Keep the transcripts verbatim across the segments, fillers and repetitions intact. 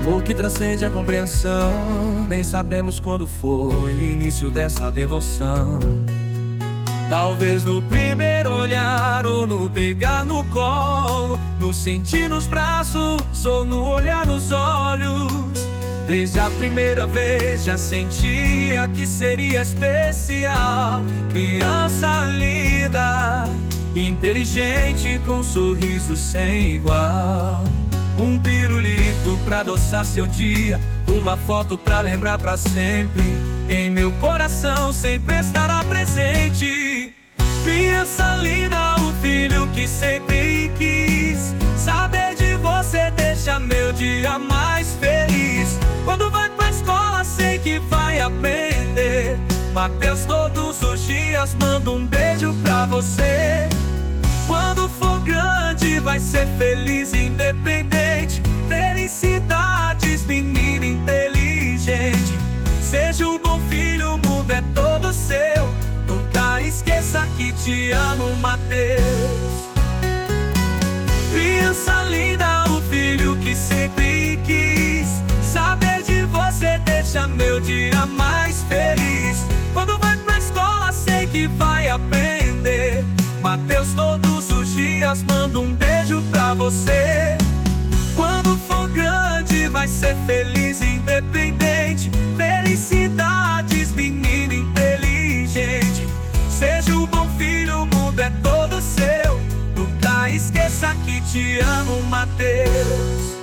amor que transcende a compreensão. Nem sabemos quando foi o início dessa devoção. Talvez no primeiro olhar, ou no pegar no colo, no sentir nos braços, ou no olhar nos olhos. Desde a primeira vez já sentia que seria especial. Criança linda, inteligente, com um sorriso sem igual. Um pirulito pra adoçar seu dia, uma foto pra lembrar pra sempre. Em meu coração sempre estará presente. Criança linda, o filho que sempre quis. Saber de você deixa meu dia mais feliz. Quando vai pra escola sei que vai aprender. Mateus, todos os dias mando um beijo pra você. Quando for grande vai ser feliz, independente. Felicidades, menino inteligente. Seja um bom filho, o mundo é todo seu. Nunca esqueça que te amo, Mateus. Criança linda, o filho que sempre quis. Saber de você deixa meu dia mais feliz. Quando vai pra escola sei que vai aprender. Mateus, todos os dias mando um beijo pra você. Quando for grande vai ser feliz, independente. Felicidades, menino inteligente. Seja um bom filho, o mundo é todo seu. Nunca esqueça que te amo, Mateus.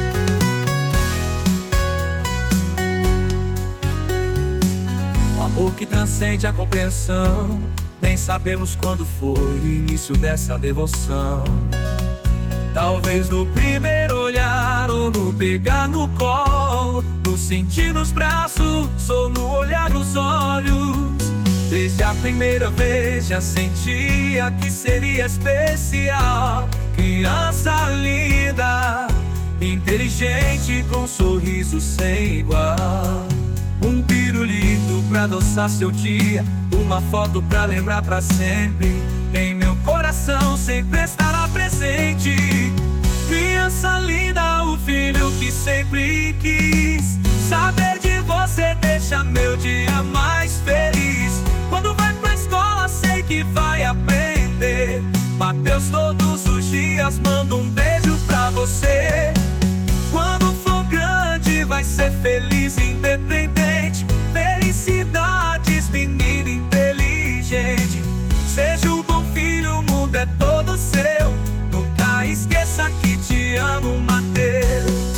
O amor que transcende a compreensão. Nem sabemos quando foi o início dessa devoção. Talvez no primeiro olhar, ou no pegar no colo, no sentir nos braços, ou no olhar nos olhos. Desde a primeira vez já sentia que seria especial. Criança linda, inteligente, com um sorriso sem igual. Um pirulito pra adoçar seu dia, uma foto pra lembrar pra sempre. Em meu coração sempre estará presente. Criança linda, o filho que sempre quis. Saber de você deixa meu dia mais feliz. Quando vai pra escola sei que vai aprender. Mateus, todos os dias mando um beijo pra você. Quando for grande vai ser feliz, independente. Felicidades, menino inteligente. Seja um bom filho, o mundo é todo seu. Nunca esqueça que te amo, Mateus.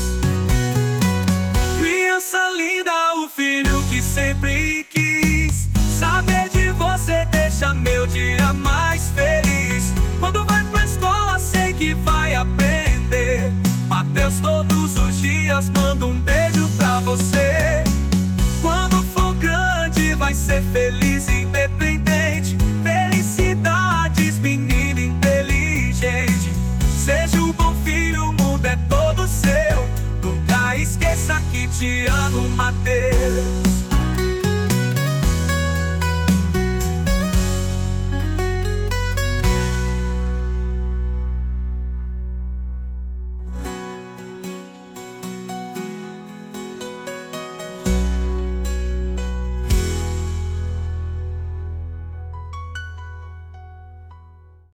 Criança linda, o filho que sempre quis. Saber de você deixa meu dia mais feliz. Quando vai pra escola sei que vai aprender. Mateus, todos os dias mando um beijo pra você. Quando for grande vai ser feliz, independente.